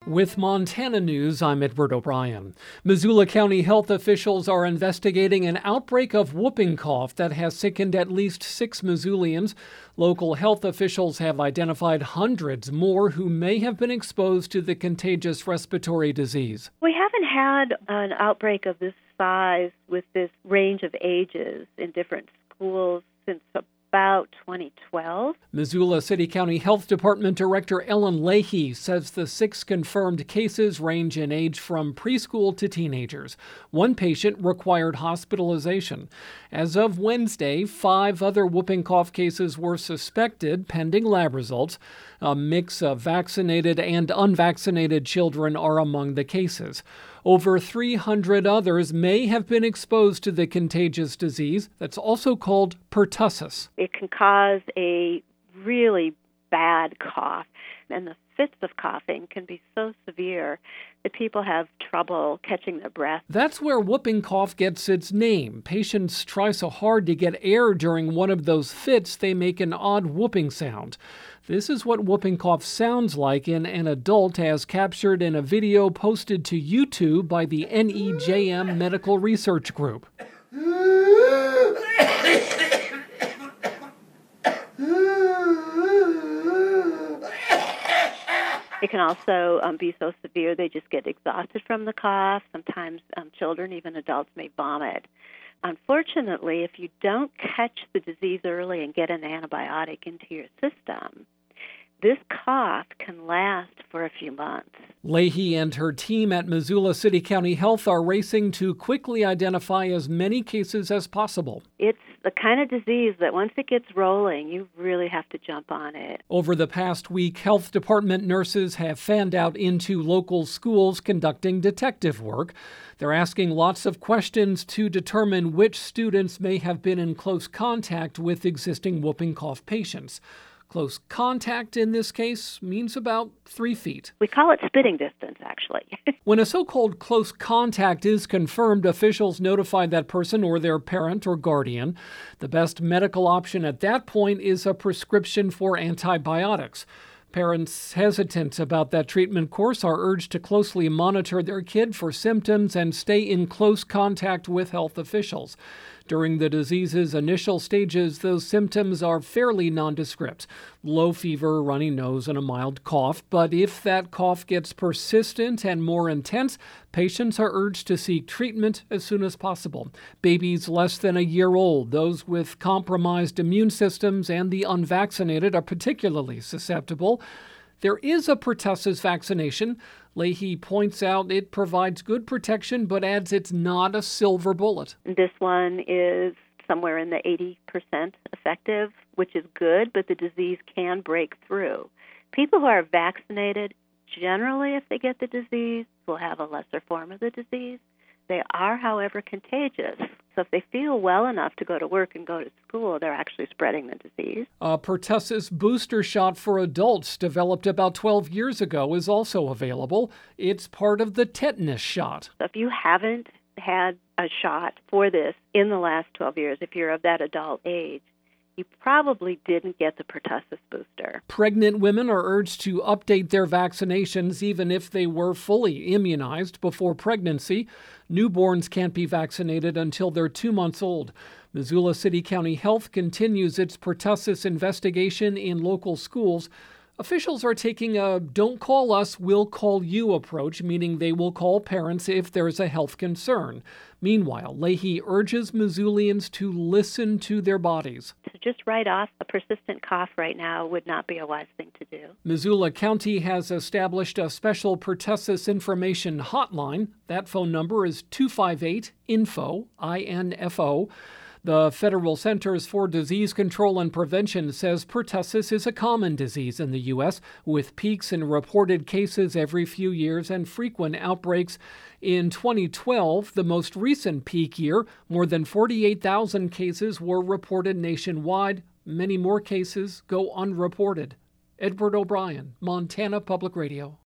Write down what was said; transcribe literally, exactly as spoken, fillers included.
With Montana News, I'm Edward O'Brien. Missoula County health officials are investigating an outbreak of whooping cough that has sickened at least six Missoulians. Local health officials have identified hundreds more who may have been exposed to the contagious respiratory disease. We haven't had an outbreak of this size with this range of ages in different schools since about twenty twelve. Missoula City County Health Department Director Ellen Leahy says the six confirmed cases range in age from preschool to teenagers. One patient required hospitalization. As of Wednesday, five other whooping cough cases were suspected pending lab results. A mix of vaccinated and unvaccinated children are among the cases. Over three hundred others may have been exposed to the contagious disease that's also called pertussis. It can cause a really bad cough, and the fits of coughing can be so severe that people have trouble catching their breath. That's where whooping cough gets its name. Patients try so hard to get air during one of those fits, they make an odd whooping sound. This is what whooping cough sounds like in an adult, as captured in a video posted to YouTube by the N E J M Medical Research Group. It can also um, be so severe they just get exhausted from the cough. Sometimes um, children, even adults, may vomit. Unfortunately, if you don't catch the disease early and get an antibiotic into your system, this cough can last for a few months. Leahy and her team at Missoula City County Health are racing to quickly identify as many cases as possible. It's the kind of disease that once it gets rolling, you really have to jump on it. Over the past week, health department nurses have fanned out into local schools conducting detective work. They're asking lots of questions to determine which students may have been in close contact with existing whooping cough patients. Close contact in this case means about three feet. We call it spitting distance, actually. When a so-called close contact is confirmed, officials notify that person or their parent or guardian. The best medical option at that point is a prescription for antibiotics. Parents hesitant about that treatment course are urged to closely monitor their kid for symptoms and stay in close contact with health officials. During the disease's initial stages, those symptoms are fairly nondescript: low fever, runny nose, and a mild cough. But if that cough gets persistent and more intense, patients are urged to seek treatment as soon as possible. Babies less than a year old, those with compromised immune systems, and the unvaccinated are particularly susceptible. There is a pertussis vaccination. Leahy points out it provides good protection, but adds it's not a silver bullet. This one is somewhere in the eighty percent effective, which is good, but the disease can break through. People who are vaccinated, generally, if they get the disease, will have a lesser form of the disease. They are, however, contagious. So if they feel well enough to go to work and go to school, they're actually spreading the disease. A pertussis booster shot for adults developed about twelve years ago is also available. It's part of the tetanus shot. So if you haven't had a shot for this in the last twelve years, if you're of that adult age, you probably didn't get the pertussis booster. Pregnant women are urged to update their vaccinations even if they were fully immunized before pregnancy. Newborns can't be vaccinated until they're two months old. Missoula City County Health continues its pertussis investigation in local schools. Officials are taking a don't call us, we'll call you approach, meaning they will call parents if there's a health concern. Meanwhile, Leahy urges Missoulians to listen to their bodies. To just write off a persistent cough right now would not be a wise thing to do. Missoula County has established a special pertussis information hotline. That phone number is two five eight info, I N F O. The Federal Centers for Disease Control and Prevention says pertussis is a common disease in the U S, with peaks in reported cases every few years and frequent outbreaks. In twenty twelve, the most recent peak year, more than forty-eight thousand cases were reported nationwide. Many more cases go unreported. Edward O'Brien, Montana Public Radio.